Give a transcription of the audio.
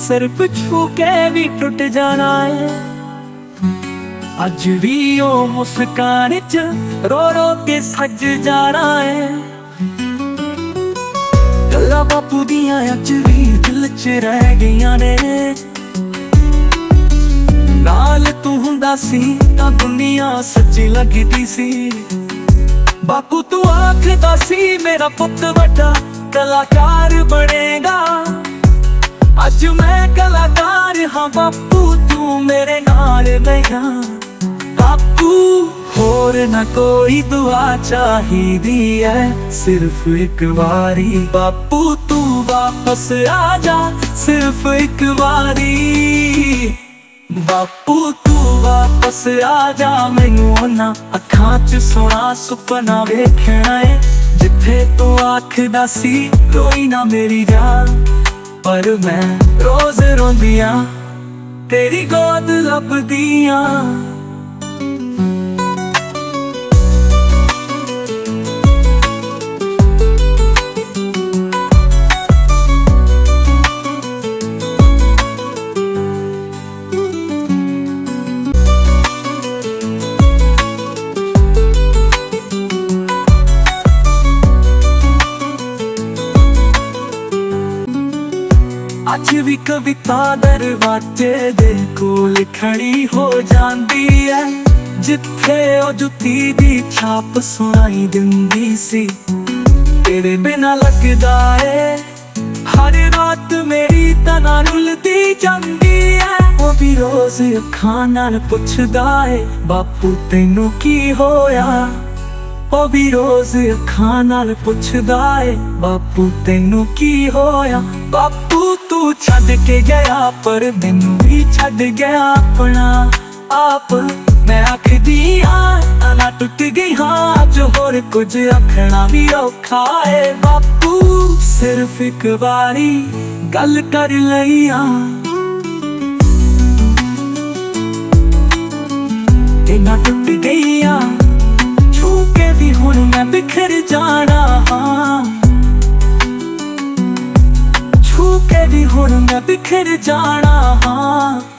सिर्फ छू के भी टूट जाना है। अज भी ओ मुस्कान च रो रो के सज जाना है। गल्लां बापू दियां अज भी दिल च रह गईयां ने। नाल तू हुंदा सी तां दुनिया सच्ची लगदी सी। बापू तू आखदा सी मेरा पुत्त वड्डा कलाकार बनेगा। अज मैं कलाकार हाँ बापू तू मेरे नाल नहीं। बापू होर ना कोई दुआ चाहिदी है, सिर्फ एक बारी बापू तू वापस आ जा, सिर्फ एक बारी। बापू तू वापस आ जा, मैनू उन्हां अखां च सोहना सुपना वेखना है। जिथे तू आखदा सी रोई ना मेरी जान, पर मैं रोज रोंदियां तेरी गोद लभदियां। अज भी कविता दरवाजे दे कोल खड़ी हो जांदी है। जिथे ओ जुत्ती दी छाप सुनाई दिंदी सी, तेरे बिना लगदा है हर रात मेरी तना रुलदी जांदी है। ओ भी रोज अखां नाल पुछदा है बापू तैनू की होया। ओ भी रोज अखां नाल पुछदा है बापू तैनू की होया। बापू तू छड्ड के गया पर मैनू भी छड्ड गया अपना आप। मैं आखदी हाँ ना टुट गई हाँ, अज होर कुछ आखना भी औखा है। बापू सिर्फ एक बारी गल कर लईया, ते ना टुट गईया छू के भी हुण मैं बिखर जाना हाँ। छू के भी हुण मैं बिखर जाना हाँ।